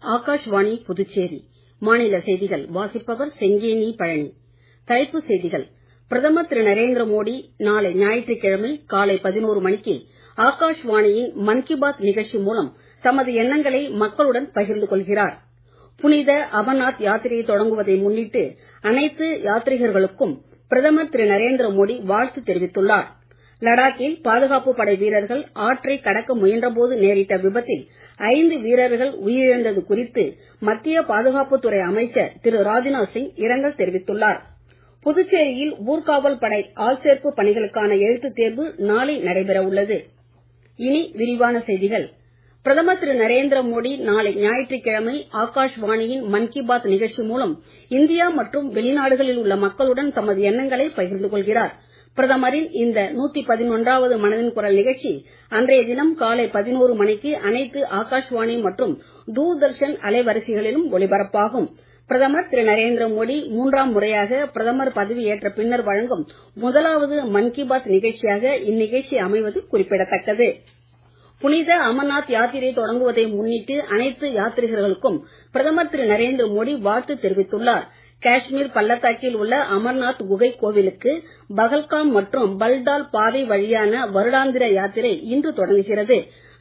ஆகாஷ்வாணி புதுச்சேரி மாநில செய்திகள் வாசிப்பவர் செங்கேனி பழனி. தலைப்புச் செய்திகள். பிரதமர் திரு நரேந்திர மோடி நாளை ஞாயிற்றுக்கிழமை காலை 11 மணிக்கு ஆகாஷ்வாணியின் மன் கி பாத் நிகழ்ச்சி மூலம் தமது எண்ணங்களை மக்களுடன் பகிர்ந்து கொள்கிறார். புனித அமர்நாத் யாத்திரையை தொடங்குவதை முன்னிட்டு அனைத்து யாத்ரீகர்களுக்கும் பிரதமர் திரு நரேந்திர மோடி வாழ்த்து தெரிவித்துள்ளார். லடாக்கில் பாதுகாப்பு படை வீரர்கள் ஆற்றை கடக்க முயன்றபோது நேரிட்ட விபத்தில் 5 வீரர்கள் உயிரிழந்தது குறித்து மத்திய பாதுகாப்புத்துறை அமைச்சர் திரு ராஜ்நாத் சிங் இரங்கல் தெரிவித்துள்ளார். புதுச்சேரியில் ஊர்காவல் படை ஆள்சேர்ப்பு பணிகளுக்கான எழுத்துத் தேர்வு நாளை நடைபெற உள்ளது. இனி விரிவான செய்திகள். பிரதமர் திரு நரேந்திர மோடி நாளை ஞாயிற்றுக்கிழமை ஆகாஷ்வாணியின் மன் கி பாத் நிகழ்ச்சி மூலம் இந்தியா மற்றும் வெளிநாடுகளில் உள்ள மக்களுடன் தமது எண்ணங்களை பகிர்ந்து கொள்கிறார். பிரதமரின் இந்த 111வது மனதின் குரல் நிகழ்ச்சி அன்றைய தினம் காலை 11 மணிக்கு அனைத்து ஆகாஷ்வாணி மற்றும் தூர்தர்ஷன் அலைவரிசைகளிலும் ஒலிபரப்பாகும். பிரதமர் திரு நரேந்திர மோடி 3ஆம் முறையாக பிரதமர் பதவியேற்ற பின்னர் வழங்கும் முதலாவது மன் கி பாத் நிகழ்ச்சியாக இந்நிகழ்ச்சி அமைவது குறிப்பிடத்தக்கது. புனித அமர்நாத் யாத்திரை தொடங்குவதை முன்னிட்டு அனைத்து யாத்ரீகர்களுக்கும் பிரதமர் திரு நரேந்திர மோடி வாழ்த்து தெரிவித்துள்ளார். காஷ்மீர் பள்ளத்தாக்கில் உள்ள அமர்நாத் குகை கோவிலுக்கு பகல்காம் மற்றும் பல்டால் பாதை வழியான வருடாந்திர யாத்திரை இன்று தொடங்குகிறது.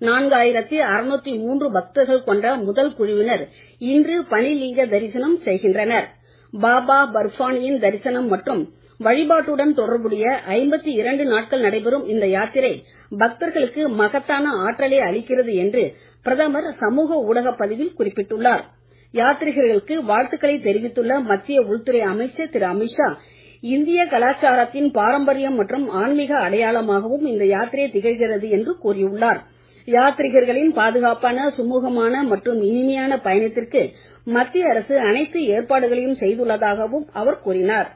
4603 பக்தர்கள் கொண்ட முதல் குழுவினர் இன்று பனிலிங்க தரிசனம் செய்கின்றனர். பாபா பர்ஃபானியின் தரிசனம் மற்றும் வழிபாட்டுடன் தொடர்புடைய 52 நாட்கள் நடைபெறும் இந்த யாத்திரை பக்தர்களுக்கு மகத்தான ஆற்றலை அளிக்கிறது என்று பிரதமர் சமூக ஊடக பதிவில் குறிப்பிட்டுள்ளார். யாத்ரீகர்களுக்கு வாழ்த்துக்களை தெரிவித்துள்ள மத்திய உள்துறை அமைச்சர் திரு அமித்ஷா, இந்திய கலாச்சாரத்தின் பாரம்பரியம் மற்றும் ஆன்மீக அடையாளமாகவும் இந்த யாத்திரை திகழ்கிறது என்று கூறியுள்ளார். யாத்ரீகர்களின் பாதுகாப்பான, சுமூகமான மற்றும் இனிமையான பயணத்திற்கு மத்திய அரசு அனைத்து ஏற்பாடுகளையும் செய்துள்ளதாகவும் அவர் கூறினார்.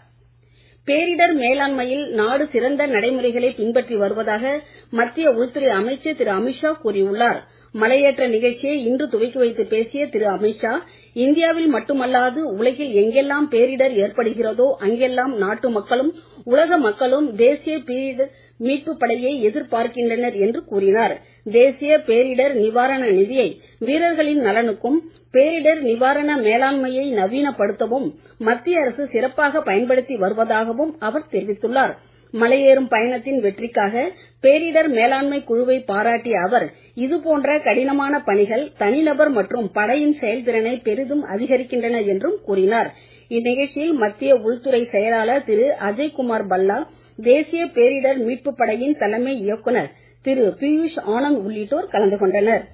பேரிடர் மேலாண்மையில் நாடு சிறந்த நடைமுறைகளை பின்பற்றி வருவதாக மத்திய உள்துறை அமைச்சர் திரு அமித்ஷா கூறியுள்ளார். மலையேற்ற நிகழ்ச்சியை இன்று துவக்கி வைத்து பேசிய திரு அமித்ஷா, இந்தியாவில் மட்டுமல்லாது உலகில் எங்கெல்லாம் பேரிடர் ஏற்படுகிறதோ அங்கெல்லாம் நாட்டு மக்களும் உலக மக்களும் தேசிய பேரிடர் மீட்பு படையை எதிர்பார்க்கின்றனர் என்று கூறினார். தேசிய பேரிடர் நிவாரண நிதியை வீரர்களின் நலனுக்கும் பேரிடர் நிவாரண மேலாண்மையை நவீனப்படுத்தவும் மத்திய அரசு சிறப்பாக பயன்படுத்தி வருவதாகவும் அவர் தெரிவித்துள்ளார். மலையேறும் பயணத்தின் வெற்றிக்காக பேரிடர் மேலாண்மை குழுவை பாராட்டிய அவர், இதுபோன்ற கடினமான பணிகள் தனிநபர் மற்றும் படையின் செயல்திறனை பெரிதும் அதிகரிக்கின்றன என்றும் கூறினார். இந்நிகழ்ச்சியில் மத்திய உள்துறை செயலாளர் திரு அஜய்குமார் பல்லா, தேசிய பேரிடர் மீட்பு படையின் தலைமை இயக்குநர் திரு பியூஷ் ஆனந்த் உள்ளிட்டோர் கலந்து கொண்டனர்.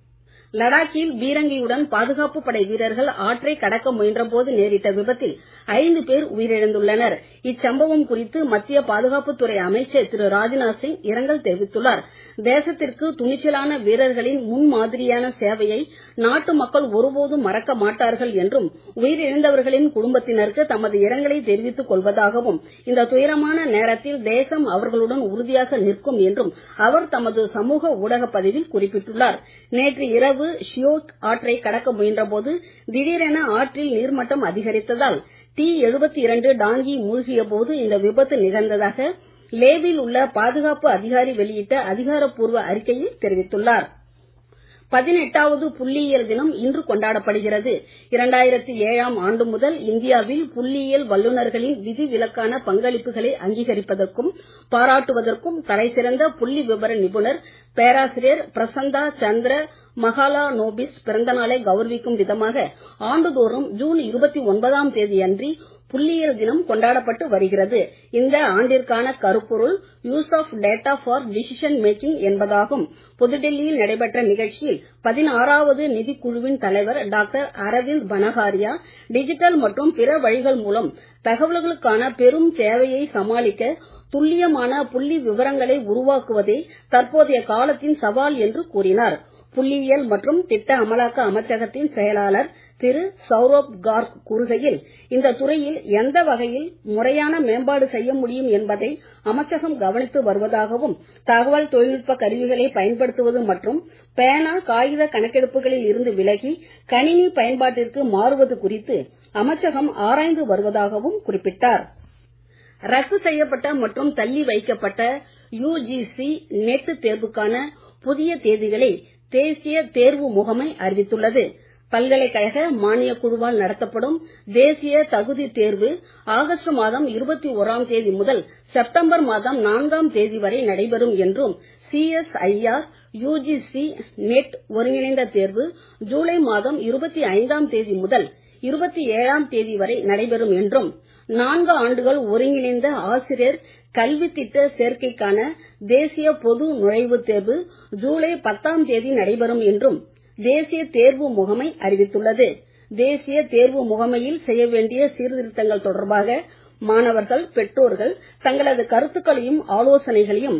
லடாக்கில் பீரங்கியுடன் பாதுகாப்பு படை வீரர்கள் ஆற்றை கடக்க முயன்றபோது நேரிட்ட விபத்தில் 5 பேர் உயிரிழந்துள்ளனர். இச்சம்பவம் குறித்து மத்திய பாதுகாப்புத்துறை அமைச்சர் திரு ராஜ்நாத் சிங் இரங்கல் தெரிவித்துள்ளார். தேசத்திற்கு துணிச்சலான வீரர்களின் முன்மாதிரியான சேவையை நாட்டு மக்கள் ஒருபோதும் மறக்க மாட்டார்கள் என்றும் உயிரிழந்தவர்களின் குடும்பத்தினருக்கு தமது இரங்கலை தெரிவித்துக் கொள்வதாகவும் இந்த துயரமான நேரத்தில் தேசம் அவர்களுடன் உறுதியாக நிற்கும் என்றும் அவர் தமது சமூக ஊடக பதிவில் குறிப்பிட்டுள்ளார். நேற்று இரவு ஷியோக் ஆற்றை கடக்க முயன்றபோது திடீரென ஆற்றில் நீர்மட்டம் அதிகரித்ததால் T-72 டாங்கி மூழ்கிய போது இந்த விபத்து நிகழ்ந்ததாக லேவில் உள்ள பாதுகாப்பு அதிகாரி வெளியிட்ட அதிகாரப்பூர்வ அறிக்கையில் தெரிவித்துள்ளார். 18வது புள்ளியியல் தினம் இன்று கொண்டாடப்படுகிறது. 2007ஆம் ஆண்டு முதல் இந்தியாவில் புள்ளியியல் வல்லுநர்களின் விதிவிலக்கான பங்களிப்புகளை அங்கீகரிப்பதற்கும் பாராட்டுவதற்கும் தலைசிறந்த புள்ளி விவர நிபுணர் பேராசிரியர் பிரசந்தா சந்திர மகாலானோபிஸ் பிறந்தநாளை கௌரவிக்கும் விதமாக ஆண்டுதோறும் ஜூன் 29ஆம் தேதியன்று புள்ளியியல் தினம் கொண்டாடப்பட்டு வருகிறது. இந்த ஆண்டிற்கான கருப்பொருள் use of data for decision making என்பதாகும். புதுடெல்லியில் நடைபெற்ற நிகழ்ச்சியில் 16வது நிதிக்குழுவின் தலைவர் டாக்டர் அரவிந்த் பனகாரியா, டிஜிட்டல் மற்றும் பிற வழிகள் மூலம் தகவல்களுக்கான பெரும் தேவையை சமாளிக்க துல்லியமான புள்ளி விவரங்களை உருவாக்குவதே தற்போதைய காலத்தின் சவால் என்று கூறினார். புள்ளியியல் மற்றும் திட்ட அமலாக்க அமைச்சகத்தின் செயலாளர் திரு சௌரப் கார்க் கூறுகையில், இந்த துறையில் எந்த வகையில் முறையான மேம்பாடு செய்ய முடியும் என்பதை அமைச்சகம் கவனித்து வருவதாகவும், தகவல் தொழில்நுட்ப கருவிகளை பயன்படுத்துவது மற்றும் பேனா காகித கணக்கெடுப்புகளில் இருந்து விலகி கணினி பயன்பாட்டிற்கு மாறுவது குறித்து அமைச்சகம் ஆராய்ந்து வருவதாகவும் குறிப்பிட்டார். ரத்து செய்யப்பட்ட மற்றும் தள்ளி வைக்கப்பட்ட UGC நெட் தேர்வுக்கான புதிய தேதிகளை தேசிய தேர்வு முகமை அறிவித்துள்ளது. பல்கலைக்கழக மானியக் குழுவால் நடத்தப்படும் தேசிய தகுதி தேர்வு ஆகஸ்ட் மாதம் 21ஆம் தேதி முதல் செப்டம்பர் மாதம் 4ஆம் தேதி வரை நடைபெறும் என்றும் CSIR UGC நெட் ஒருங்கிணைந்த தேர்வு ஜூலை மாதம் 25ஆம் தேதி முதல் 27ஆம் தேதி வரை நடைபெறும் என்றும் 4 ஆண்டுகள் ஒருங்கிணைந்த ஆசிரியர் கல்வி திட்ட சேர்க்கைக்கான தேசிய பொது நுழைவுத் தேர்வு ஜூலை 10ஆம் தேதி நடைபெறும் என்றும் தேசிய தேர்வு முகமை அறிவித்துள்ளது. தேசிய தேர்வு முகமையில் செய்ய வேண்டிய சீர்திருத்தங்கள் தொடர்பாக மாணவர்கள், பெற்றோர்கள் தங்களது கருத்துக்களையும் ஆலோசனைகளையும்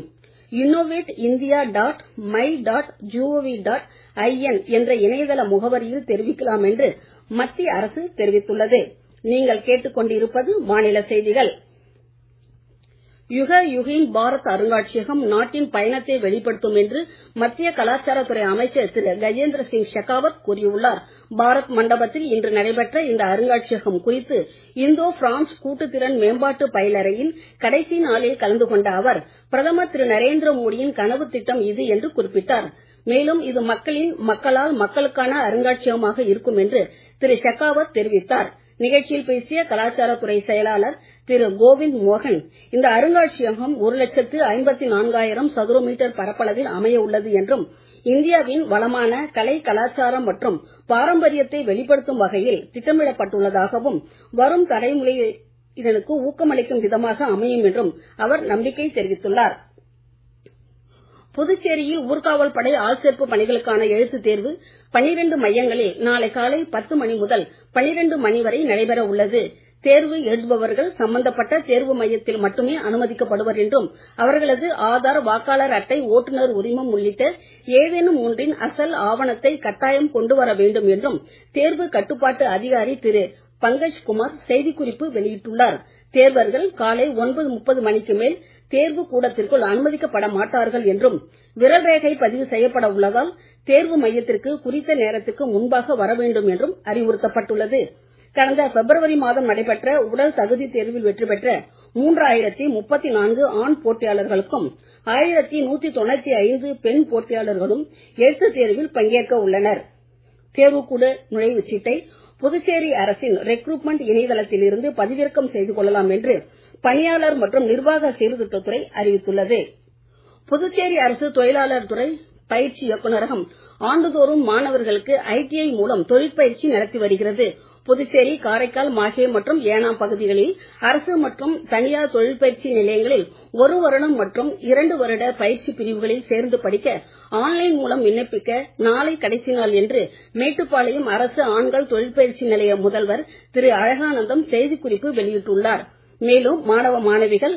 innovate.india.my.gov.in என்ற இணையதள முகவரியில் தெரிவிக்கலாம் என்று மத்திய அரசு தெரிவித்துள்ளது. நீங்கள் கேட்டுக்கொண்டிருப்பது மாநில செய்திகள். யுக யுகின் பாரத் அருங்காட்சியகம் நாட்டின் பயணத்தை வெளிப்படுத்தும் என்று மத்திய கலாச்சாரத்துறை அமைச்சர் திரு கஜேந்திர சிங் ஷெகாவத் கூறியுள்ளார். பாரத் மண்டபத்தில் இன்று நடைபெற்ற இந்த அருங்காட்சியகம் குறித்து இந்தோ பிரான்ஸ் கூட்டுத்திறன் மேம்பாட்டு பயிலரங்கின் கடைசி நாளில் கலந்து கொண்ட அவர் பிரதமர் திரு நரேந்திர மோடியின் கனவு திட்டம் இது என்று குறிப்பிட்டார். மேலும் இது மக்களால் மக்களுக்கான அருங்காட்சியகமாக இருக்கும் என்று திரு ஷெகாவத் தெரிவித்தார். நிகழ்ச்சியில் பேசிய கலாச்சாரத்துறை செயலாளர் திரு கோவிந்த் மோகன், இந்த அருங்காட்சியகம் 1,54,000 சதுர மீட்டர் பரப்பளவில் அமைய உள்ளது என்றும் இந்தியாவின் வளமான கலை, கலாச்சாரம் மற்றும் பாரம்பரியத்தை வெளிப்படுத்தும் வகையில் திட்டமிடப்பட்டுள்ளதாகவும் வரும் தலைமுறையினருக்கு ஊக்கமளிக்கும் விதமாக அமையும் என்றும் அவர் நம்பிக்கை தெரிவித்துள்ளார். புதுச்சேரியில் ஊர்காவல் படை ஆள்சேர்ப்பு பணிகளுக்கான எழுத்துத் தேர்வு 12 மையங்களில் நாளை காலை 10 மணி முதல் 12 மணி வரை நடைபெற உள்ளது. தேர்வு எழுதுபவர்கள் சம்பந்தப்பட்ட தேர்வு மையத்தில் மட்டுமே அனுமதிக்கப்படுவர் என்றும் அவர்களது ஆதார், வாக்காளர் அட்டை, ஓட்டுநர் உரிமம் உள்ளிட்ட ஏதேனும் ஒன்றின் அசல் ஆவணத்தை கட்டாயம் கொண்டு வர வேண்டும் என்றும் தேர்வு கட்டுப்பாட்டு அதிகாரி திரு பங்கஜ் குமார் செய்திக்குறிப்பு வெளியிட்டுள்ளார். தேர்வர்கள் காலை 9:30 மணிக்கு மேல் தேர்வு கூடத்திற்குள் அனுமதிக்கப்பட மாட்டார்கள் என்றும் விரல் ரேகை பதிவு செய்யப்பட உள்ளதால் தேர்வு மையத்திற்கு குறித்த நேரத்துக்கு முன்பாக வர வேண்டும் என்றும் அறிவுறுத்தப்பட்டுள்ளது. கடந்த பிப்ரவரி மாதம் நடைபெற்ற உடல் தகுதி தேர்வில் வெற்றி பெற்ற 3034 ஆண் போட்டியாளர்களுக்கும் 1195 பெண் போட்டியாளர்களும் எழுத்துத் தேர்வில் பங்கேற்க உள்ளனர். தேர்வுக்கூட நுழைவுச் சீட்டை புதுச்சேரி அரசின் ரெக்ரூட்மெண்ட் இணையதளத்தில் இருந்து பதிவிறக்கம் செய்து கொள்ளலாம் என்று பணியாளர் மற்றும் நிர்வாக சீர்திருத்தத்துறை அறிவித்துள்ளது. புதுச்சேரி அரசு தொழிலாளர் துறை பயிற்சி இயக்குநரகம் ஆண்டுதோறும் மாணவர்களுக்கு ITI மூலம் தொழிற்பயிற்சி நடத்தி வருகிறது. புதுச்சேரி, காரைக்கால், மாஹே மற்றும் ஏனாம் பகுதிகளில் அரசு மற்றும் தனியார் தொழிற்பயிற்சி நிலையங்களில் 1 வருடம் மற்றும் 2 வருட பயிற்சி பிரிவுகளில் சேர்ந்து படிக்க ஆன்லைன் மூலம் விண்ணப்பிக்க நாளை கடைசி நாள் என்று மேட்டுப்பாளையம் அரசு ஆண்கள் தொழிற்பயிற்சி நிலைய முதல்வர் திரு அழகானந்தம் செய்திக்குறிப்பு வெளியிட்டுள்ளார். மேலும் மாணவ மாணவிகள்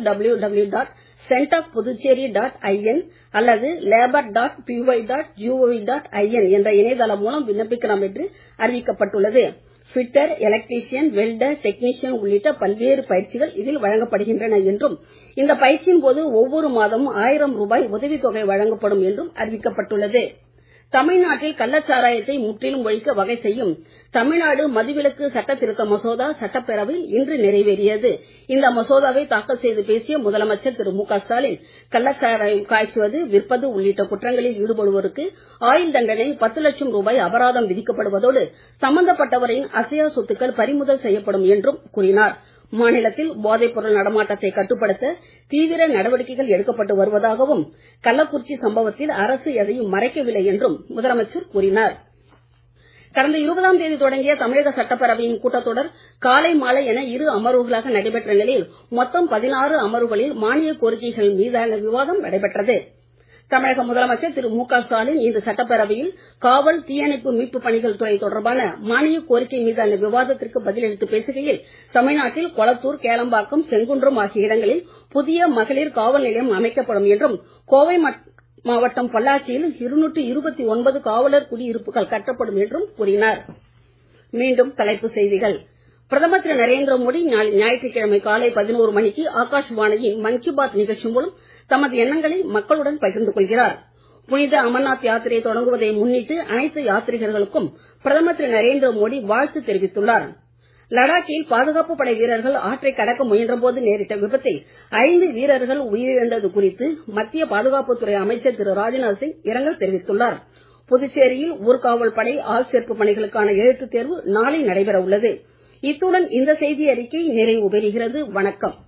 www.centofpuducherry.in அல்லது labor.py.gov.in என்ற இணையதளம் மூலம் விண்ணப்பிக்கலாம் என்று அறிவிக்கப்பட்டுள்ளது. ஃபிட்டர், எலக்ட்ரீஷியன், வெல்டர், டெக்னீஷியன் உள்ளிட்ட பல்வேறு பயிற்சிகள் இதில் வழங்கப்படுகின்றன என்றும் இந்த பயிற்சியின் போது ஒவ்வொரு மாதமும் 1000 ரூபாய் உதவித்தொகை வழங்கப்படும் என்றும் அறிவிக்கப்பட்டுள்ளது. தமிழ்நாட்டில் கள்ளச்சாராயத்தை முற்றிலும் ஒழிக்க வகை செய்யும் தமிழ்நாடு மதுவிலக்கு சட்ட திருத்த மசோதா சட்டப்பேரவையில் இன்று நிறைவேறியது. இந்த மசோதாவை தாக்கல் செய்து பேசிய முதலமைச்சர் திரு மு.க. ஸ்டாலின், கள்ளச்சாராயம் காய்ச்சுவது, விற்பது உள்ளிட்ட குற்றங்களில் ஈடுபடுவோருக்கு ஆயுள் தண்டனை, 10 லட்சம் ரூபாய் அபராதம் விதிக்கப்படுவதோடு சம்பந்தப்பட்டவரின் அசையா சொத்துக்கள் பறிமுதல் செய்யப்படும் என்றும் கூறினார். மாநிலத்தில் போதைப் பொருள் நடமாட்டத்தை கட்டுப்படுத்த தீவிர நடவடிக்கைகள் எடுக்கப்பட்டு வருவதாகவும் கள்ளக்குறிச்சி சம்பவத்தில் அரசு எதையும் மறைக்கவில்லை என்றும் முதலமைச்சர் கூறினார். கடந்த 20ஆம் தேதி தொடங்கிய தமிழக சட்டப்பேரவையின் கூட்டத்தொடர் காலை மாலை என 2 அமர்வுகளாக நடைபெற்ற நிலையில் மொத்தம் 16 அமர்வுகளில் மானிய கோரிக்கைகள் மீதான விவாதம் நடைபெற்றது. தமிழக முதலமைச்சர் திரு மு.க. ஸ்டாலின் இன்று சட்டப்பேரவையில் காவல், தீயணைப்பு, மீட்பு பணிகள் துறை தொடர்பான மானிய கோரிக்கை மீதான விவாதத்திற்கு பதிலளித்து பேசுகையில், தமிழ்நாட்டில் கொளத்தூர், கேளம்பாக்கம், செங்குன்றம் ஆகிய இடங்களில் புதிய மகளிர் காவல் நிலையம் அமைக்கப்படும் என்றும், கோவை மாவட்டம் பொள்ளாச்சியில் 229 காவலர் குடியிருப்புகள் கட்டப்படும் என்றும் கூறினார். மீண்டும் தலைப்புச் செய்திகள். பிரதமர் திரு நரேந்திர மோடி நாளை ஞாயிற்றுக்கிழமை காலை 11 மணிக்கு ஆகாஷ்வாணியின் மன் கி பாத் நிகழ்ச்சி மூலம் தமது எண்ணங்களை மக்களுடன் பகிர்ந்து கொள்கிறார். புனித அமர்நாத் யாத்திரை தொடங்குவதை முன்னிட்டு அனைத்து யாத்ரீகர்களுக்கும் பிரதமர் திரு நரேந்திர மோடி வாழ்த்து தெரிவித்துள்ளார். லடாக்கில் பாதுகாப்பு படை வீரர்கள் ஆற்றை கடக்க முயன்றபோது நேரிட்ட விபத்தில் 5 வீரர்கள் உயிரிழந்தது குறித்து மத்திய பாதுகாப்புத்துறை அமைச்சர் திரு ராஜ்நாத் சிங் இரங்கல் தெரிவித்துள்ளார். புதுச்சேரியில் ஊர்காவல் படை ஆள் சேர்ப்பு பணிகளுக்கான எழுத்துத் தேர்வு நாளை நடைபெற உள்ளது. இத்துடன் இந்த செய்தி அறிக்கை நிறைவு பெறுகிறது. வணக்கம்.